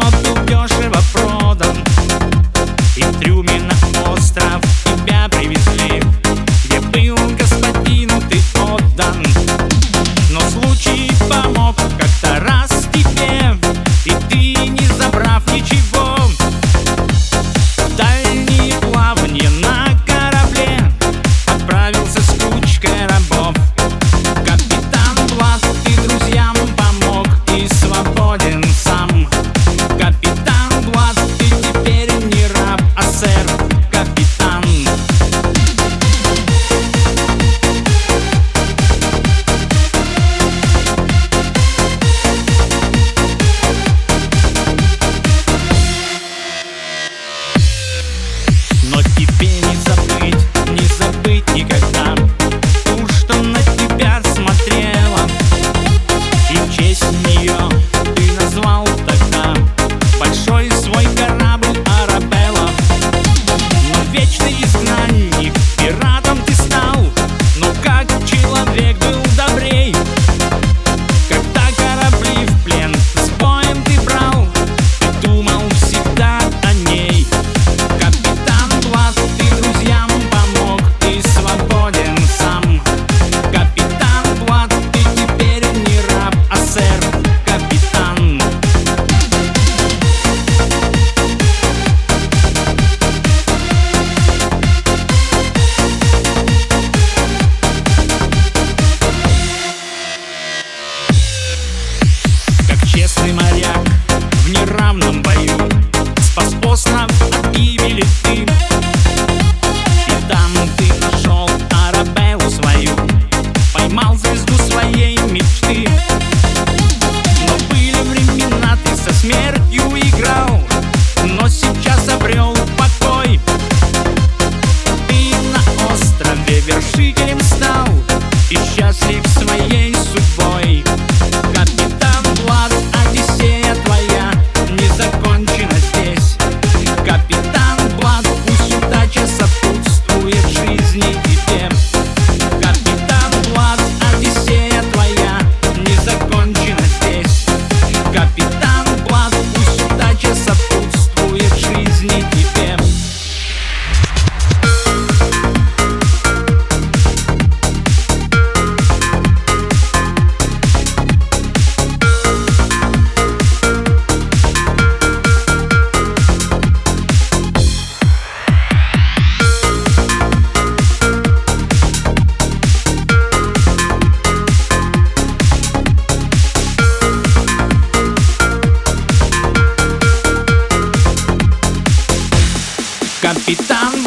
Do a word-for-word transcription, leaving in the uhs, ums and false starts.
но был дешево продан. И в трюме на остров тебя привезли, где был господину ты отдан. Но случай помог как-то раз тебе, и ты, не забрав ничего, в дальние плавания на корабле отправился с кучкой рабов. Капитан Блад, ты друзьям помог и свободен сам. Капитан Блад, ты теперь не раб, а сэр, капитан. Но тебе не забыть, не забыть никогда ту, что на тебя смотрела, и в честь нее ты назвал тогда большой свой корабль Арабелла. Но вечный изгнанник, пиратом ты стал, но как человек был добрей. Когда корабли в плен с боем ты брал, ты думал всегда о ней. Капитан Блад, ты друзьям помог и свободен сам. Капитан Блад, ты теперь не раб, а сэр, капитан. Как честный моряк в неравном бою спас остров от гибели ты. И там ты нашел Арабеллу свою, поймал звезду своей мечты. Но были времена, ты со смертью играл, но сейчас обрел покой. Ты на острове вершителем стал и счастлив своей судьбой. Капитан Блад, Одиссея твоя не закончена здесь. Капитан Блад, пусть удача сопутствует жизни тебе. Капитан Блад, Одиссея твоя не закончена здесь. Капитан Блад, пусть удача сопутствует жизни тебе. Капитан